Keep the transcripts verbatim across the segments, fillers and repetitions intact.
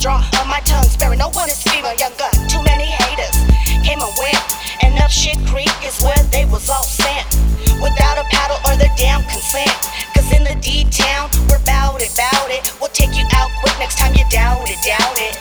draw on my tongue, sparing no one is female, young gun. Too many haters came and went, and up Shit Creek is where they was all sent, without a paddle or their damn consent. Cause in the D-town, we're bout it, bout it. We'll take you out quick next time you doubt it, doubt it.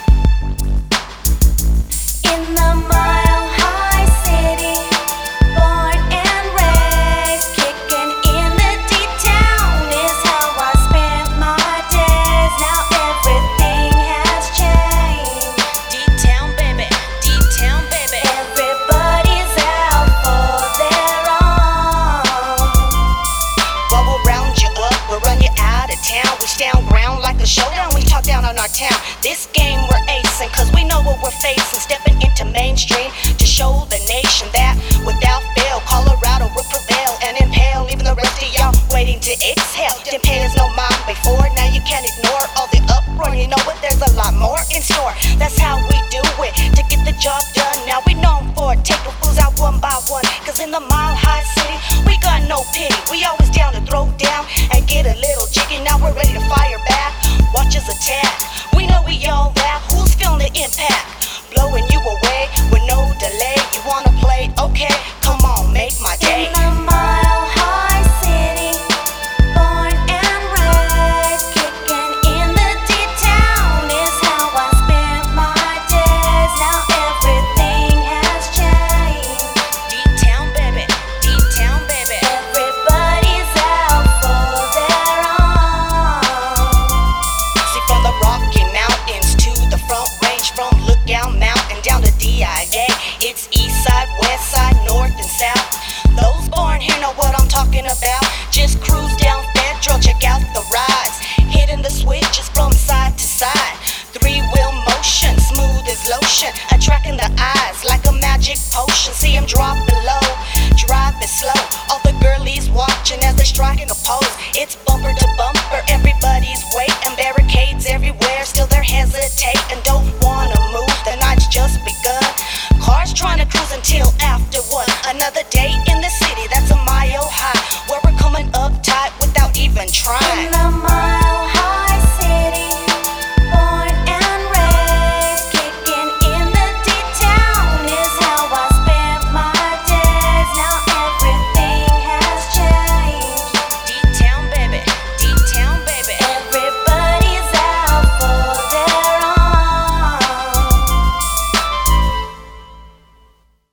In the Mile High City, born and raised, kicking in the D-town is how I spent my days. Now everything has changed. D-town, baby, D-town, baby. Everybody's out for their own. Well, we'll round you up, we'll run you out of town. We stand ground like a showdown, we talk down on our town. This game we're acing, cause we know what we're facing. Stepping into mainstream to show the nation that without fail, Colorado will prevail and impale even the rest of y'all waiting to exhale. Didn't pay us no mind before, now you can't ignore all the uproar. You know what, there's a lot more in store. That's how we do it, to get the job done. Now we known for it, taking fools out one by one. Cause in the Mile High City, we got no pity. We always down to throw down and get a little jiggy. Now we're ready to fire back, watch us attack. We know we all that, who's feeling the impact? Blowing you away with no delay. You wanna play? Okay, come on, make my day. In the Mile High City, born and raised, kicking in the D-town is how I spent my days. Now everything has changed. D-town, baby, D-town, baby. Everybody's out for their own. See, from the Rocky Mountains to the Front Range, from Lookout Mountain down to D I A, it's east side, west side, north and south. Those born here know what I'm talking about. Just cruise down Federal, check out the rides, hitting the switches from side to side. Three-wheel motion, smooth as lotion, attracting the eyes like a magic potion. See 'em drop below, drive it slow. All the girlies watching as they're striking a pose.